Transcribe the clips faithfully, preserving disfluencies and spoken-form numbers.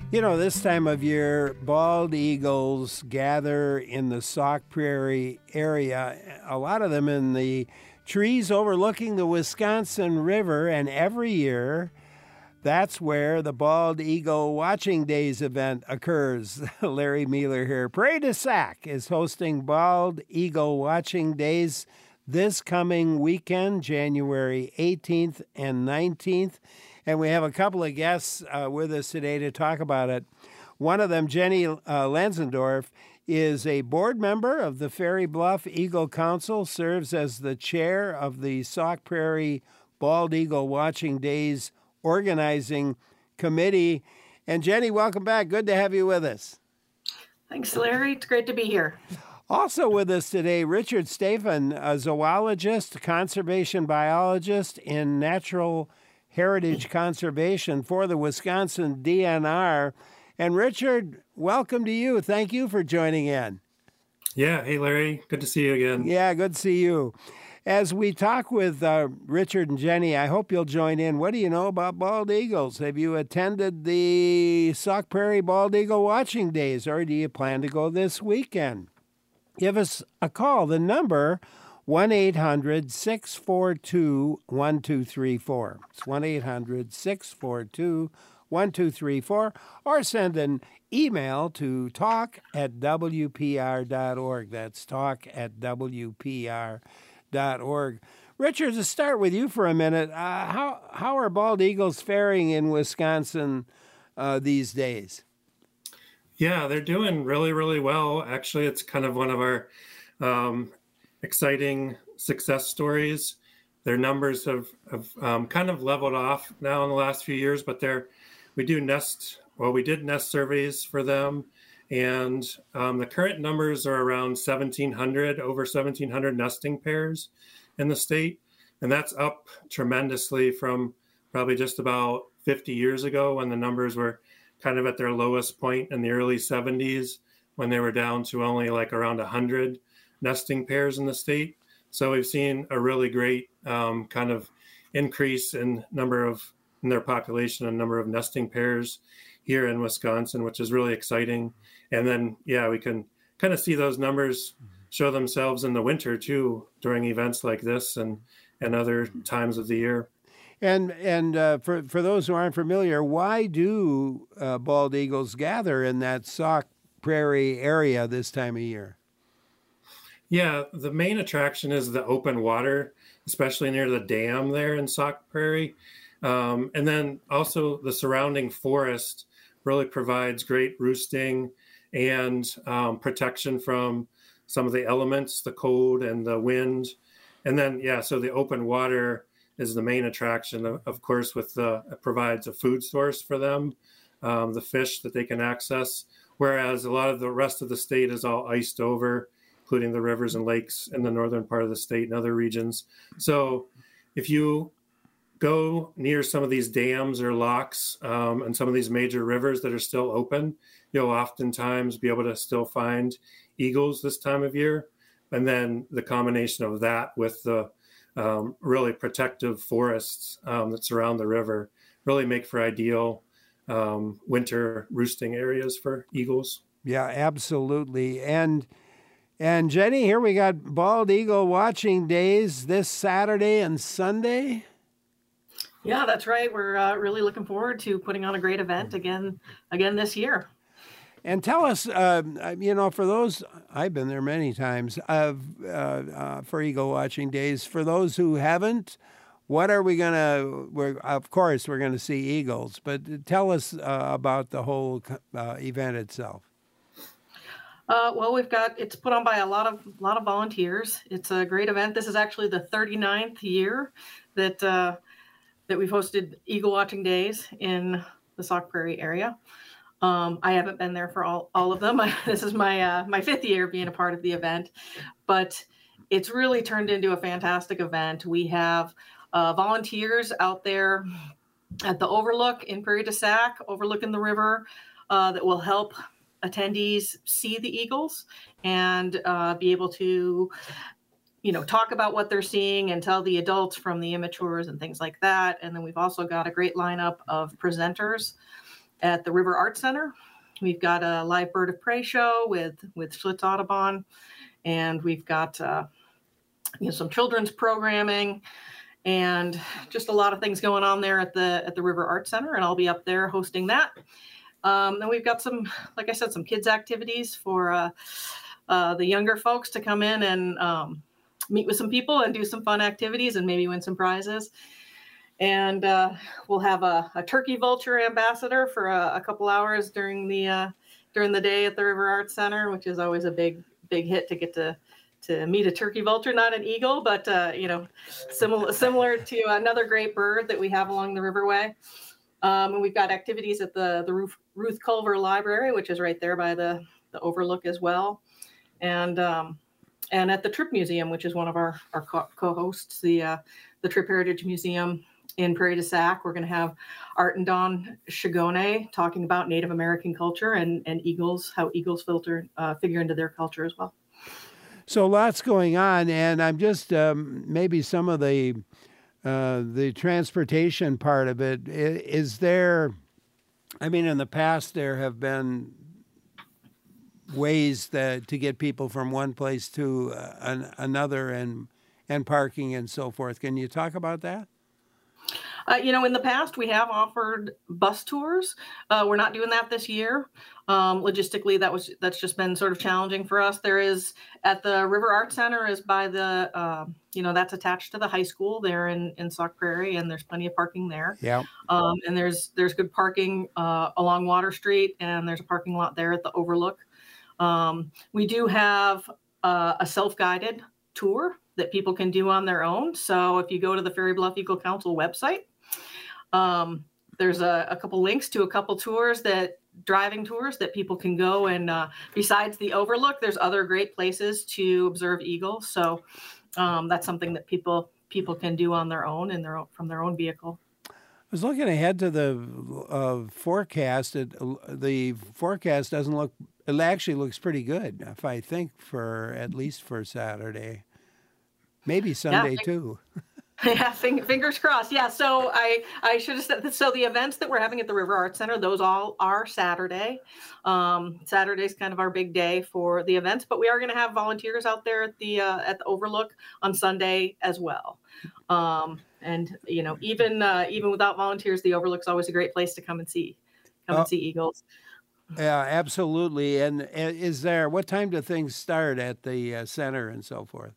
You know, this time of year, bald eagles gather in the Sauk Prairie area, a lot of them in the trees overlooking the Wisconsin River, and every year, that's where the Bald Eagle Watching Days event occurs. Larry Mueller here. Prairie du Sac is hosting Bald Eagle Watching Days this coming weekend, January eighteenth and nineteenth. And we have a couple of guests uh, with us today to talk about it. One of them, Jenny uh, Lenzendorf, is a board member of the Ferry Bluff Eagle Council, serves as the chair of the Sauk Prairie Bald Eagle Watching Days organizing committee. And Jenny, welcome back. Good to have you with us. Thanks, Larry. It's great to be here. Also with us today, Richard Stephan, a zoologist, conservation biologist in natural heritage conservation for the Wisconsin D N R. And Richard, welcome to you. Thank you for joining in. Yeah. Hey, Larry. Good to see you again. Yeah, good to see you. As we talk with uh, Richard and Jenny, I hope you'll join in. What do you know about bald eagles? Have you attended the Sauk Prairie Bald Eagle Watching Days, or do you plan to go this weekend? Give us a call. The number, one eight hundred six four two one two three four. It's one eight hundred six four two one two three four, or send an email to talk at w p r dot org. That's talk at w p r dot org. Richard, to start with you for a minute, uh, how how are bald eagles faring in Wisconsin uh, these days? Yeah, they're doing really, really well. Actually, it's kind of one of our um, exciting success stories. Their numbers have, have um, kind of leveled off now in the last few years, but they're we do nest, well, we did nest surveys for them, and um, the current numbers are around seventeen hundred, over seventeen hundred nesting pairs in the state, and that's up tremendously from probably just about fifty years ago when the numbers were kind of at their lowest point in the early seventies, when they were down to only like around one hundred nesting pairs in the state. So we've seen a really great um, kind of increase in number of in their population and number of nesting pairs here in Wisconsin, which is really exciting. And then, yeah, we can kind of see those numbers show themselves in the winter too, during events like this and, and other times of the year. And and uh, for for those who aren't familiar, why do uh, bald eagles gather in that Sauk Prairie area this time of year? Yeah, the main attraction is the open water, especially near the dam there in Sauk Prairie. Um, and then also the surrounding forest really provides great roosting and um, protection from some of the elements, the cold and the wind. And then, yeah, so the open water is the main attraction, of, of course, with the, it provides a food source for them, um, the fish that they can access, whereas a lot of the rest of the state is all iced over, including the rivers and lakes in the northern part of the state and other regions. So if you go near some of these dams or locks um, and some of these major rivers that are still open, you'll oftentimes be able to still find eagles this time of year. And then the combination of that with the Um, really protective forests um, that surround the river really make for ideal um, winter roosting areas for eagles. Yeah, absolutely. And and Jenny, here we got Bald Eagle Watching Days this Saturday and Sunday. Yeah, that's right. We're uh, really looking forward to putting on a great event again, again this year. And tell us, uh, you know, for those, I've been there many times, uh, uh, uh, for Eagle Watching Days. For those who haven't, what are we going to, we're of course, we're going to see eagles, but tell us uh, about the whole uh, event itself. Uh, well, we've got, it's put on by a lot of lot of volunteers. It's a great event. This is actually the thirty-ninth year that uh, that we've hosted Eagle Watching Days in the Sauk Prairie area. Um, I haven't been there for all, all of them. This is my uh, my fifth year being a part of the event, but it's really turned into a fantastic event. We have uh, volunteers out there at the Overlook in Prairie du Sac, overlooking the river, uh, that will help attendees see the eagles and uh, be able to, you know, talk about what they're seeing and tell the adults from the immatures and things like that. And then we've also got a great lineup of presenters at the River Art Center. We've got a live bird of prey show with, with Schlitz Audubon, and we've got uh, you know, some children's programming and just a lot of things going on there at the at the River Art Center, and I'll be up there hosting that. Um, then we've got some, like I said, some kids activities for uh, uh, the younger folks to come in and um, meet with some people and do some fun activities and maybe win some prizes. And uh, we'll have a, a turkey vulture ambassador for a, a couple hours during the uh, during the day at the River Arts Center, which is always a big big hit to get to to meet a turkey vulture, not an eagle, but uh, you know, similar similar to another great bird that we have along the Riverway. Um, and we've got activities at the the Ruth, Ruth Culver Library, which is right there by the the overlook as well, and um, and at the Tripp Museum, which is one of our our co- co-hosts, the uh, the Tripp Heritage Museum in Prairie du Sac. We're going to have Art and Dawn Chigone talking about Native American culture and, and eagles, how eagles filter uh, figure into their culture as well. So lots going on, and I'm just um, maybe some of the uh, the transportation part of it. Is there, I mean, in the past there have been ways that to get people from one place to uh, an, another and and parking and so forth. Can you talk about that? Uh, you know, in the past, we have offered bus tours. Uh, we're not doing that this year. Um, logistically, that was that's just been sort of challenging for us. There is at the River Art Center is by the, uh, you know, that's attached to the high school there in, in Sauk Prairie, and there's plenty of parking there. Yeah. Um, and there's there's good parking uh, along Water Street, and there's a parking lot there at the Overlook. Um, we do have uh, a self-guided tour that people can do on their own. So if you go to the Ferry Bluff Eagle Council website, um, there's a, a couple links to a couple tours that driving tours that people can go. And uh, besides the Overlook, there's other great places to observe eagles. So um, that's something that people people can do on their own in their own, from their own vehicle. I was looking ahead to the uh, forecast. It, the forecast doesn't look, it actually looks pretty good, if I think, for at least for Saturday. Maybe Sunday yeah, too. Yeah, fingers crossed. Yeah, so I, I should have said this. So the events that we're having at the River Arts Center, those all are Saturday. Um, Saturday's kind of our big day for the events, but we are going to have volunteers out there at the uh, at the Overlook on Sunday as well. Um, and you know, even uh, even without volunteers, the Overlook's always a great place to come and see, come oh, and see eagles. Yeah, absolutely. And is there, what time do things start at the uh, center and so forth?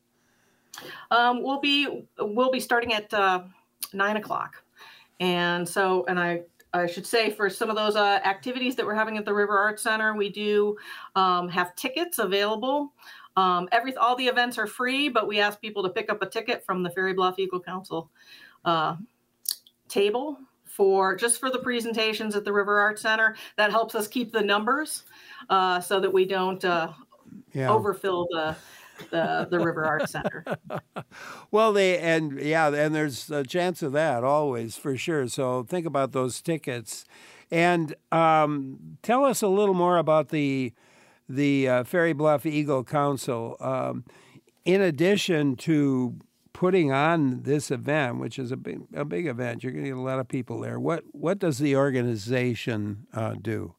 Um, we'll be we'll be starting at uh, nine o'clock, and so and I I should say for some of those uh, activities that we're having at the River Arts Center, we do um, have tickets available. Um, every all the events are free, but we ask people to pick up a ticket from the Ferry Bluff Eagle Council uh, table for just for the presentations at the River Arts Center. That helps us keep the numbers uh, so that we don't uh, yeah. overfill the. the the River Arts Center. Well, they and yeah, and there's a chance of that always for sure. So think about those tickets, and um, tell us a little more about the the uh, Ferry Bluff Eagle Council. Um, in addition to putting on this event, which is a big a big event, you're going to get a lot of people there. What what does the organization uh, do?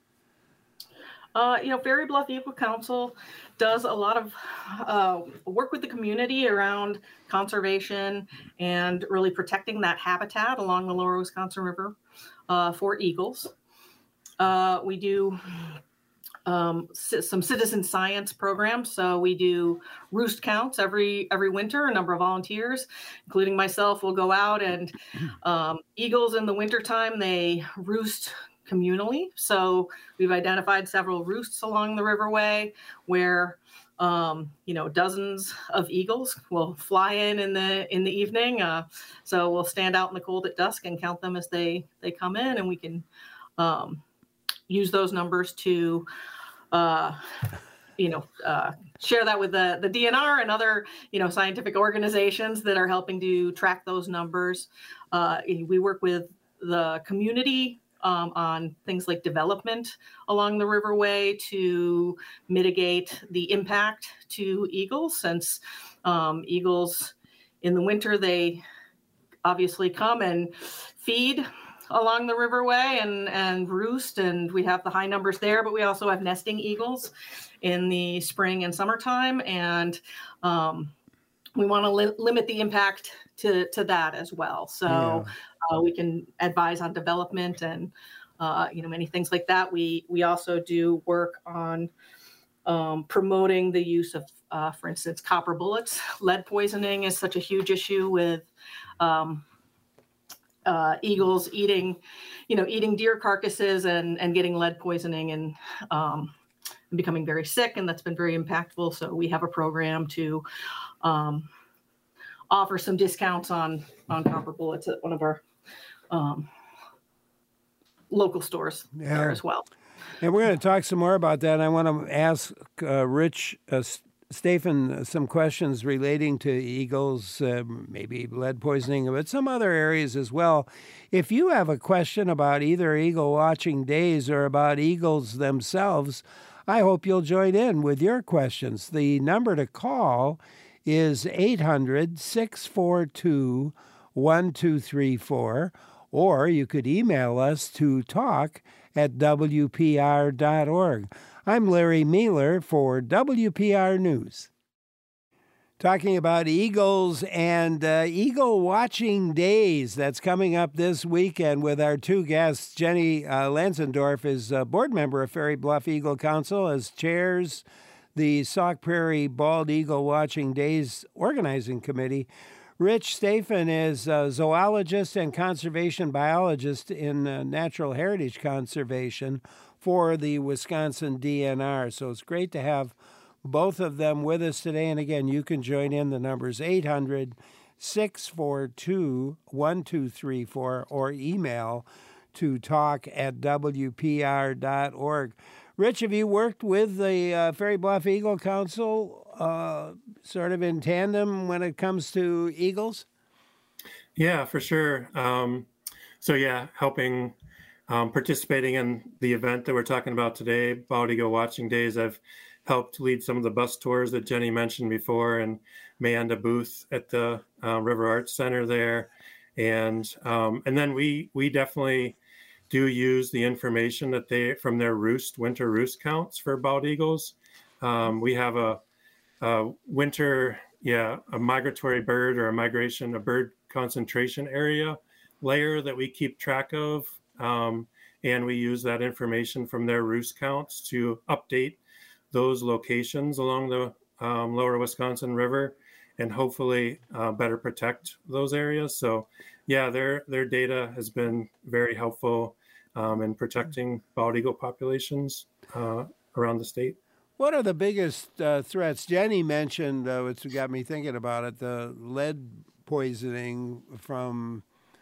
Uh, you know, Ferry Bluff Eagle Council does a lot of uh, work with the community around conservation and really protecting that habitat along the Lower Wisconsin River uh, for eagles. Uh, we do um, c- some citizen science programs. So we do roost counts every every winter. A number of volunteers, including myself, will go out and um, eagles in the wintertime, they roost communally. So we've identified several roosts along the Riverway where, um, you know, dozens of eagles will fly in in the in the evening. Uh, so we'll stand out in the cold at dusk and count them as they they come in, and we can um, use those numbers to, uh, you know, uh, share that with the the D N R and other, you know, scientific organizations that are helping to track those numbers. Uh, we work with the community Um, on things like development along the Riverway to mitigate the impact to eagles, since um, eagles in the winter, they obviously come and feed along the riverway and, and roost, and we have the high numbers there, but we also have nesting eagles in the spring and summertime. And um, we want to li- limit the impact to, to that as well. So yeah. uh, we can advise on development and, uh, you know, many things like that. We, we also do work on um, promoting the use of, uh, for instance, copper bullets. Lead poisoning is such a huge issue with um, uh, eagles eating, you know, eating deer carcasses and, and getting lead poisoning and, um, and becoming very sick. And that's been very impactful. So we have a program to um, offer some discounts on, on copper bullets at one of our um, local stores yeah. there as well. And we're going to talk some more about that. I want to ask uh, Rich uh, Stephen some questions relating to eagles, uh, maybe lead poisoning, but some other areas as well. If you have a question about either Eagle Watching Days or about eagles themselves, I hope you'll join in with your questions. The number to call is eight hundred, six four two, one two three four, or you could email us to talk at W P R dot org. I'm Larry Mueller for W P R News. Talking about eagles and uh, Eagle Watching Days. That's coming up this weekend with our two guests. Jenny uh, Lansendorf is a board member of Ferry Bluff Eagle Council, as chairs the Sauk Prairie Bald Eagle Watching Days Organizing Committee. Rich Stephen is a zoologist and conservation biologist in uh, natural heritage conservation for the Wisconsin D N R. So it's great to have both of them with us today. And again, you can join in. The number's eight hundred, six four two, one two three four or email to talk at W P R dot org. Rich, have you worked with the uh, Ferry Bluff Eagle Council uh, sort of in tandem when it comes to eagles? Yeah, for sure. Um, so yeah, helping, um, participating in the event that we're talking about today, Bald Eagle Watching Days. I've helped lead some of the bus tours that Jenny mentioned before, and manned a booth at the uh, River Arts Center there. And um, and then we we definitely do use the information that they from their roost winter roost counts for bald eagles. Um, we have a, a winter yeah a migratory bird or a migration a bird concentration area layer that we keep track of, um, and we use that information from their roost counts to update those locations along the um, lower Wisconsin River, and hopefully uh, better protect those areas. So yeah, their their data has been very helpful um, in protecting bald eagle populations uh, around the state. What are the biggest uh, threats? Jenny mentioned, uh, which got me thinking about it, the lead poisoning from,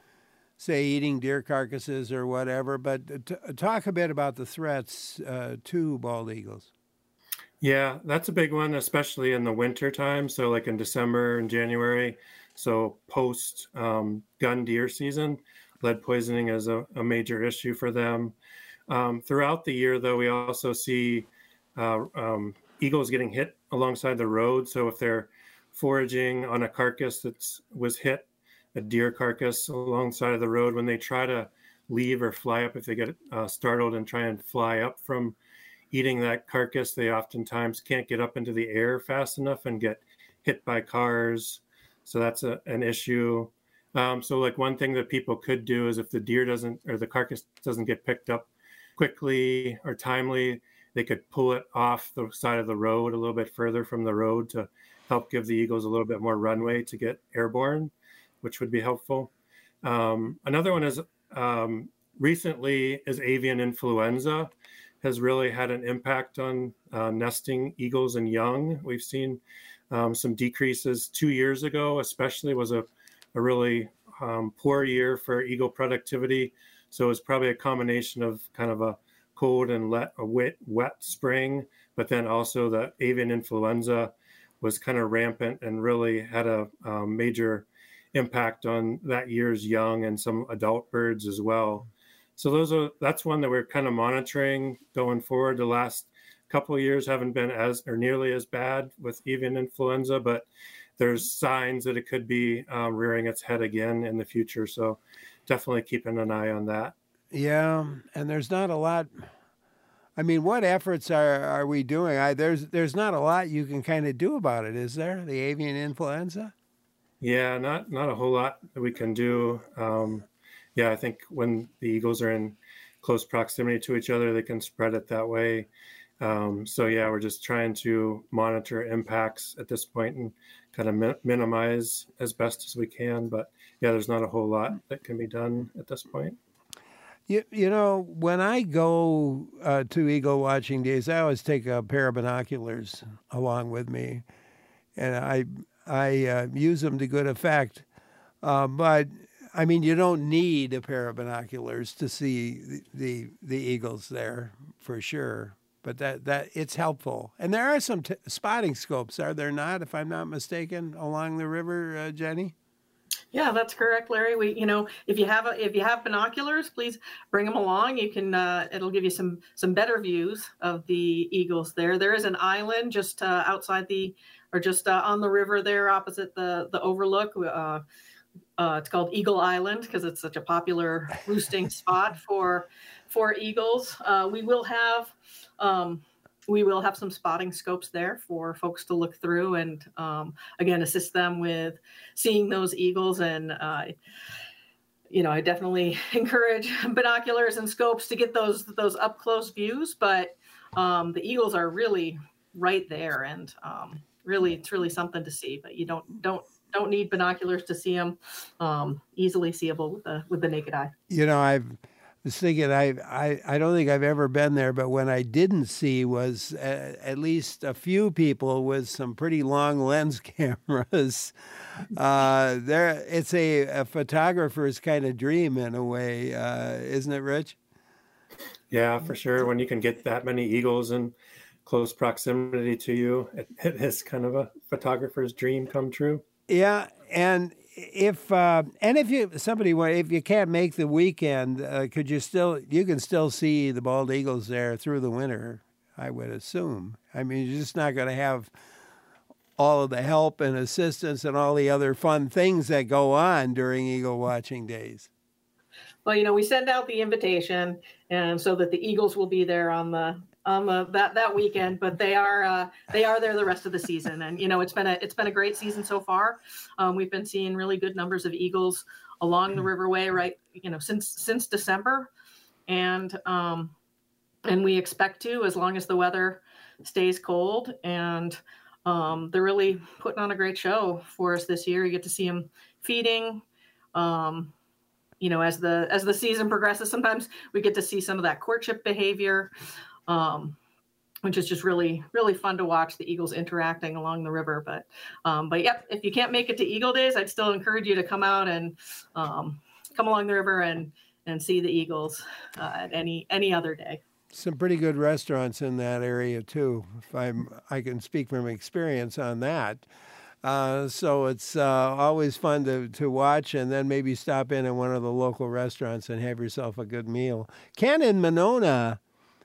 say, eating deer carcasses or whatever. But t- talk a bit about the threats uh, to bald eagles. Yeah, that's a big one, especially in the winter time. So like in December and January, so post um, gun deer season, lead poisoning is a, a major issue for them. Um, throughout the year, though, we also see uh, um, eagles getting hit alongside the road. So if they're foraging on a carcass that was hit, a deer carcass alongside of the road, when they try to leave or fly up, if they get uh, startled and try and fly up from eating that carcass, they oftentimes can't get up into the air fast enough and get hit by cars. So that's a, an issue. Um, so like one thing that people could do is if the deer doesn't, or the carcass doesn't get picked up quickly or timely, they could pull it off the side of the road a little bit further from the road to help give the eagles a little bit more runway to get airborne, which would be helpful. Um, another one is um, recently is avian influenza has really had an impact on uh, nesting eagles and young. We've seen um, some decreases two years ago, especially was a, a really um, poor year for eagle productivity. So it was probably a combination of kind of a cold and let, a wet, wet spring, but then also the avian influenza was kind of rampant and really had a, a major impact on that year's young and some adult birds as well. So those are that's one that we're kind of monitoring going forward. The last couple of years haven't been as or nearly as bad with avian influenza, but there's signs that it could be um, rearing its head again in the future. So definitely keeping an eye on that. Yeah, and there's not a lot. I mean, what efforts are, are we doing? I, there's there's not a lot you can kind of do about it, is there? The avian influenza? Yeah, not not a whole lot that we can do. Um, yeah, I think when the eagles are in close proximity to each other, they can spread it that way. Um, so yeah, we're just trying to monitor impacts at this point and kind of mi- minimize as best as we can. But yeah, there's not a whole lot that can be done at this point. You, you know, when I go uh, to eagle watching days, I always take a pair of binoculars along with me, and I I uh, use them to good effect. Uh, but I mean, you don't need a pair of binoculars to see the the, the eagles there for sure. But that, that it's helpful, and there are some t- spotting scopes, are there not? If I'm not mistaken, along the river, uh, Jenny. Yeah, that's correct, Larry. We, you know, if you have a, if you have binoculars, please bring them along. You can, uh, it'll give you some some better views of the eagles there. There is an island just uh, outside the, or just uh, on the river there, opposite the the overlook. Uh, uh, it's called Eagle Island because it's such a popular roosting spot for for eagles. Uh, we will have. Um, We will have some spotting scopes there for folks to look through and, um, again, assist them with seeing those eagles. And, uh, you know, I definitely encourage binoculars and scopes to get those those up close views. But um, the eagles are really right there, and um, really, it's really something to see. But you don't don't don't need binoculars to see them. Um, easily seeable with the with the naked eye. You know, I've was thinking I, I I don't think I've ever been there, but when I didn't see was uh, at least a few people with some pretty long lens cameras. Uh, there, it's a, a photographer's kind of dream in a way, uh, isn't it, Rich? Yeah, for sure. When you can get that many eagles in close proximity to you, it, it is kind of a photographer's dream come true. Yeah, and if uh, and if you somebody if you can't make the weekend, uh, could you still you can still see the bald eagles there through the winter? I would assume. I mean, you're just not going to have all of the help and assistance and all the other fun things that go on during eagle watching days. Well, you know, we send out the invitation, and so that the eagles will be there on the on the that that weekend. But they are uh, they are there the rest of the season, and you know, it's been a it's been a great season so far. Um, we've been seeing really good numbers of eagles along the riverway, right? You know, since since December, and um, and we expect to, as long as the weather stays cold. And um, they're really putting on a great show for us this year. You get to see them feeding. Um, You know, as the as the season progresses, sometimes we get to see some of that courtship behavior, um, which is just really, really fun to watch the eagles interacting along the river. But, um, but yep, if you can't make it to Eagle Days, I'd still encourage you to come out and um, come along the river and and see the eagles uh, at any any other day. Some pretty good restaurants in that area too. If I'm, I can speak from experience on that. Uh, so it's uh, always fun to, to watch, and then maybe stop in at one of the local restaurants and have yourself a good meal. Ken in Monona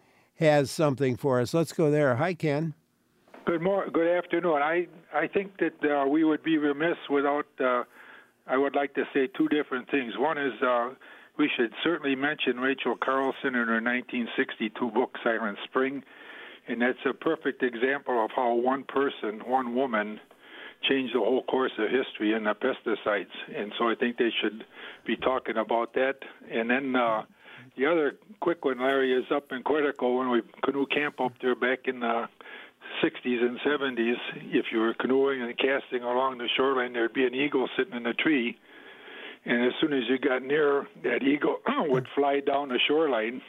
has something for us. Let's go there. Hi, Ken. Good morning. Good afternoon. I I think that uh, we would be remiss without. Uh, I would like to say two different things. One is uh, we should certainly mention Rachel Carlson in her nineteen sixty-two book Silent Spring, and that's a perfect example of how one person, one woman, changed the whole course of history in the pesticides. And so I think they should be talking about that. And then uh, the other quick one, Larry, is up in Quetico when we canoe camp up there back in the sixties and seventies. If you were canoeing and casting along the shoreline, there'd be an eagle sitting in a tree. And as soon as you got near, that eagle would fly down the shoreline,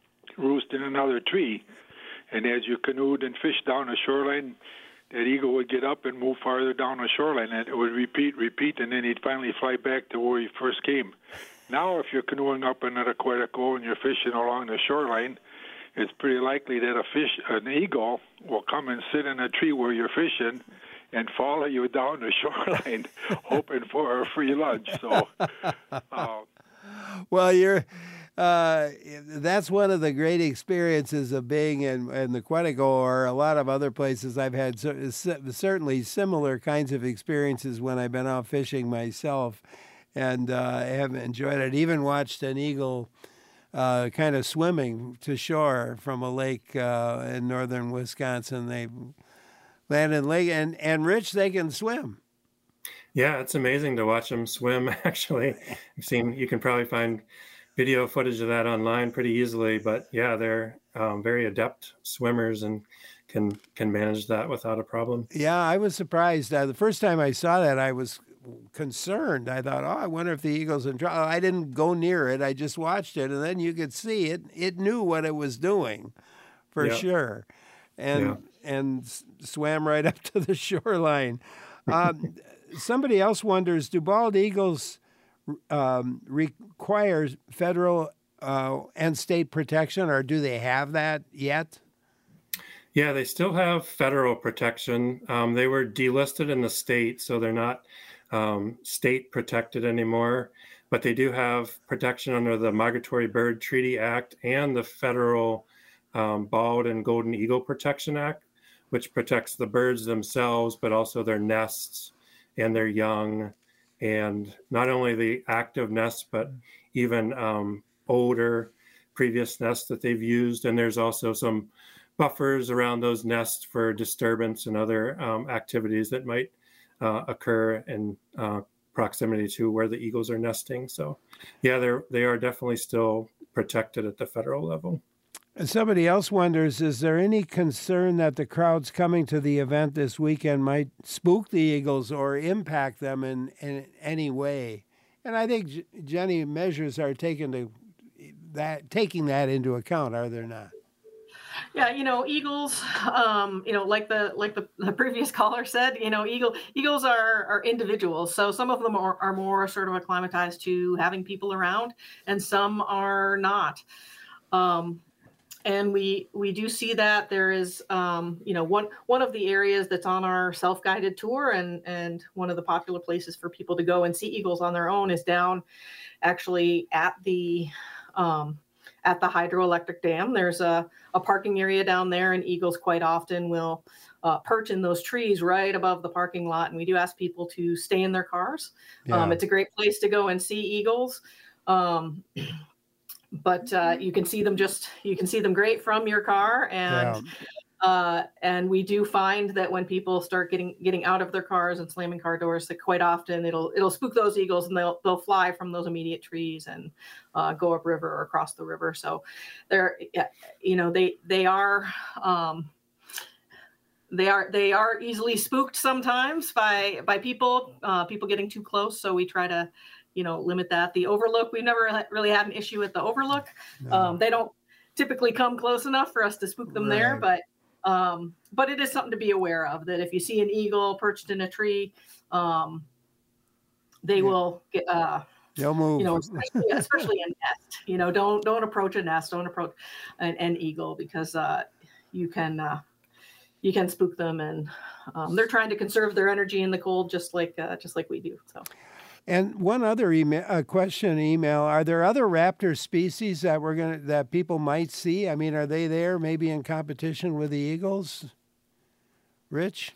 roost in another tree. And as you canoed and fished down the shoreline, that eagle would get up and move farther down the shoreline, and it would repeat, repeat, and then he'd finally fly back to where he first came. Now, if you're canoeing up in the Quetico and you're fishing along the shoreline, it's pretty likely that a fish, an eagle, will come and sit in a tree where you're fishing and follow you down the shoreline, hoping for a free lunch. So, uh, well, you're uh, that's one of the great experiences of being in, in the Quetico or a lot of other places. I've had cer- certainly similar kinds of experiences when I've been out fishing myself, and uh, I have enjoyed it. Even watched an eagle uh, kind of swimming to shore from a lake uh, in northern Wisconsin. They landed in lake, and, and Rich, they can swim. Yeah, it's amazing to watch them swim, actually. I've seen, you can probably find video footage of that online pretty easily, but yeah, they're um, very adept swimmers and can can manage that without a problem. Yeah, I was surprised. Uh, the first time I saw that, I was concerned. I thought, oh, I wonder if the eagle's in trouble. I didn't go near it. I just watched it, and then you could see it. It knew what it was doing, for Yeah. sure, and Yeah. and s- swam right up to the shoreline. Um, somebody else wonders, do bald eagles um, require federal uh, and state protection, or do they have that yet? Yeah, they still have federal protection. Um, they were delisted in the state, so they're not um, state protected anymore. But they do have protection under the Migratory Bird Treaty Act and the federal um, Bald and Golden Eagle Protection Act, which protects the birds themselves, but also their nests and their young, and not only the active nests, but even um, older previous nests that they've used. And there's also some buffers around those nests for disturbance and other um, activities that might uh, occur in uh, proximity to where the eagles are nesting. So yeah, they're, they are definitely still protected at the federal level. And somebody else wonders, is there any concern that the crowds coming to the event this weekend might spook the eagles or impact them in, in any way? And I think, J- Jenny, measures are taken to that, taking that into account, are there not? Yeah, you know, eagles, um, you know, like the like the, the previous caller said, you know, eagle eagles are are individuals. So some of them are, are more sort of acclimatized to having people around, and some are not. Um, and we we do see that there is, um, you know, one one of the areas that's on our self-guided tour, and and one of the popular places for people to go and see eagles on their own is down, actually at the um, at the hydroelectric dam. There's a, a parking area down there, and eagles quite often will uh, perch in those trees right above the parking lot. And we do ask people to stay in their cars. Yeah. Um, it's a great place to go and see eagles. Um, but uh, you can see them just, you can see them great from your car. And Yeah. Uh, and we do find that when people start getting getting out of their cars and slamming car doors, that quite often it'll it'll spook those eagles, and they'll they'll fly from those immediate trees and uh, go upriver or across the river. So they're, you know, they they are um, they are they are easily spooked sometimes by by people uh, people getting too close. So we try to, you know, limit that. The overlook, we've never really had an issue with the overlook. No. Um, they don't typically come close enough for us to spook them there, Right. but. Um, but it is something to be aware of, that if you see an eagle perched in a tree, um, they Yeah. will get, uh, They'll move. you know, especially, especially a nest, you know, don't, don't approach a nest, don't approach an, an eagle, because, uh, you can, uh, you can spook them, and, um, they're trying to conserve their energy in the cold, just like, uh, just like we do. So. And one other email, uh, question email: are there other raptor species that we're gonna that people might see? I mean, are they there maybe in competition with the eagles? Rich?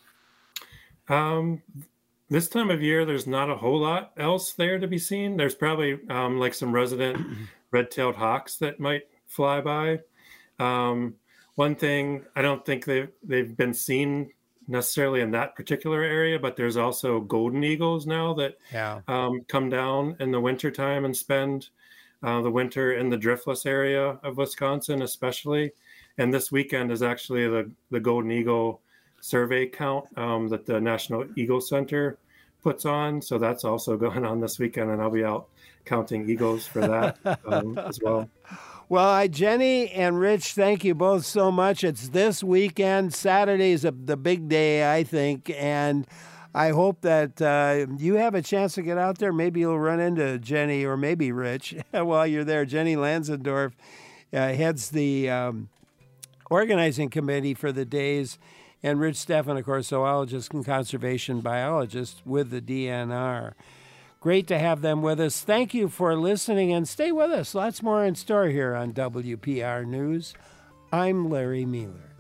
Um, this time of year, there's not a whole lot else there to be seen. There's probably um, like some resident red-tailed hawks that might fly by. Um, one thing, I don't think they've they've been seen necessarily in that particular area, but there's also golden eagles now that Yeah. um, come down in the wintertime and spend uh, the winter in the driftless area of Wisconsin, especially. And this weekend is actually the, the golden eagle survey count um, that the National Eagle Center puts on. So that's also going on this weekend, and I'll be out counting eagles for that um, as well. Well, I, Jenny and Rich, thank you both so much. It's this weekend. Saturday is a, the big day, I think, and I hope that uh, you have a chance to get out there. Maybe you'll run into Jenny, or maybe Rich while you're there. Jenny Lansendorf uh, heads the um, organizing committee for the days, and Rich Steffen, of course, zoologist and conservation biologist with the D N R. Great to have them with us. Thank you for listening, and stay with us. Lots more in store here on W P R News. I'm Larry Mueller.